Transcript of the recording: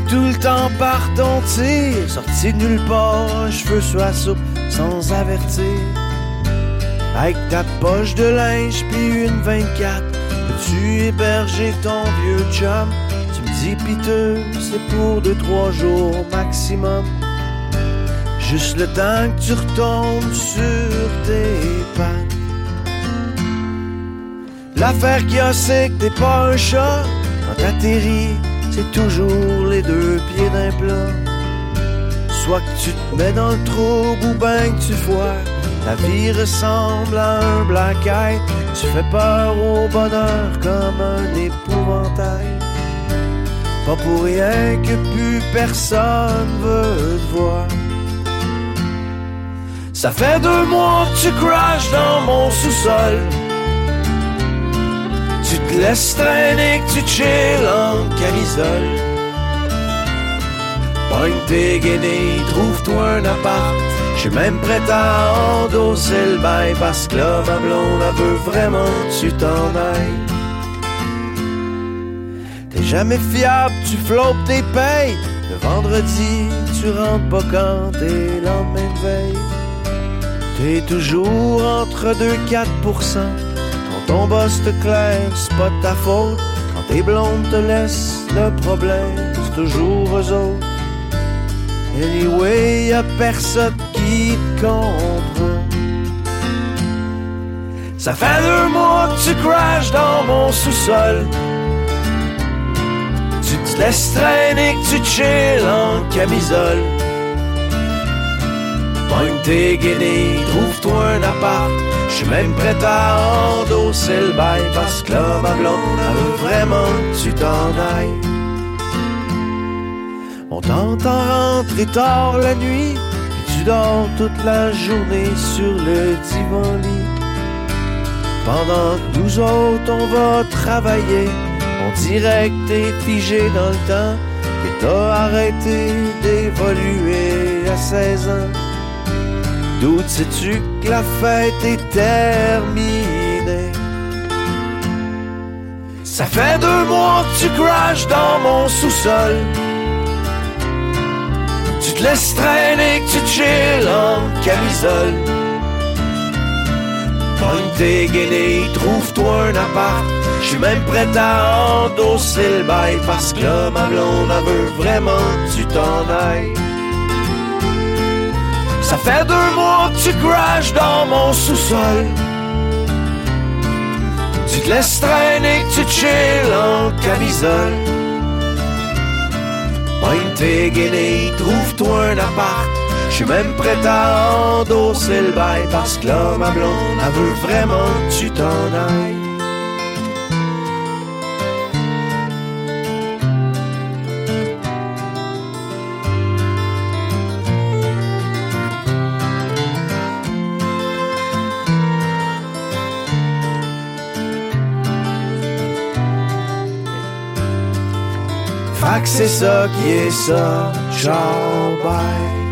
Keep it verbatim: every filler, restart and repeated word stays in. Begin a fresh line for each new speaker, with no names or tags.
tout le temps par ton tir, sorti de nulle part, cheveux sur la soupe, sans avertir. Avec ta poche de linge puis une vingt-quatre, peux-tu héberger ton vieux chum? Tu me dis piteux, c'est pour deux, trois jours maximum. Juste le temps que tu retombes sur tes pattes. L'affaire qu'il y a, c'est que t'es pas un chat. Quand t'atterris, c'est toujours les deux pieds d'un plat. Soit que tu te mets dans le trouble ou ben que tu foires. La vie ressemble à un black eye. Tu fais peur au bonheur comme un épouvantail. Pas pour rien que plus personne veut te voir. Ça fait deux mois que tu crashes dans mon sous-sol. Tu te laisses traîner, que tu chill en camisole. Pogne tes guenilles, trouve-toi un appart. J'suis même prêt à endosser le bail. Parce que là, ma blonde, elle veut vraiment que tu t'en ailles. T'es jamais fiable, tu flottes tes payes. Le vendredi, tu rentres pas quand t'es lendemain de veille. T'es toujours entre deux et quatre pour cent. Quand ton boss te claire, c'est pas de ta faute. Quand tes blondes te laissent, le problème, c'est toujours eux autres. Anyway, y'a personne qui te comprend. Ça fait deux mois que tu crashes dans mon sous-sol. Tu te laisses traîner, que tu chill en camisole. Pogne tes guenilles, trouve-toi un appart. J'suis même prêt à endosser le bail. Parce que là, ma blonde, elle veut vraiment que tu t'en ailles. On t'entend rentrer tard la nuit, puis tu dors toute la journée sur le divan-lit. Pendant que nous autres, on va travailler, on dirait que t'es figé dans le temps, que t'as arrêté d'évoluer à seize ans. D'où sais-tu que la fête est terminée? Ça fait deux mois que tu crashes dans mon sous-sol. Tu te laisses traîner, que tu chill en camisole. Pogne tes guenilles, trouve-toi un appart. J'suis même prêt à endosser le bail. Parce que là, ma blonde, elle veut vraiment que tu t'en ailles. Ça fait deux mois que tu crashes dans mon sous-sol. Tu te laisses traîner, que tu chill en camisole. Pogne tes guenilles, trouve-toi un appart. J'suis même prêt à endosser le bail. Parce que là, ma blonde, elle veut vraiment que tu t'en ailles. Fait que c'est ça qui est ça, ciao bye.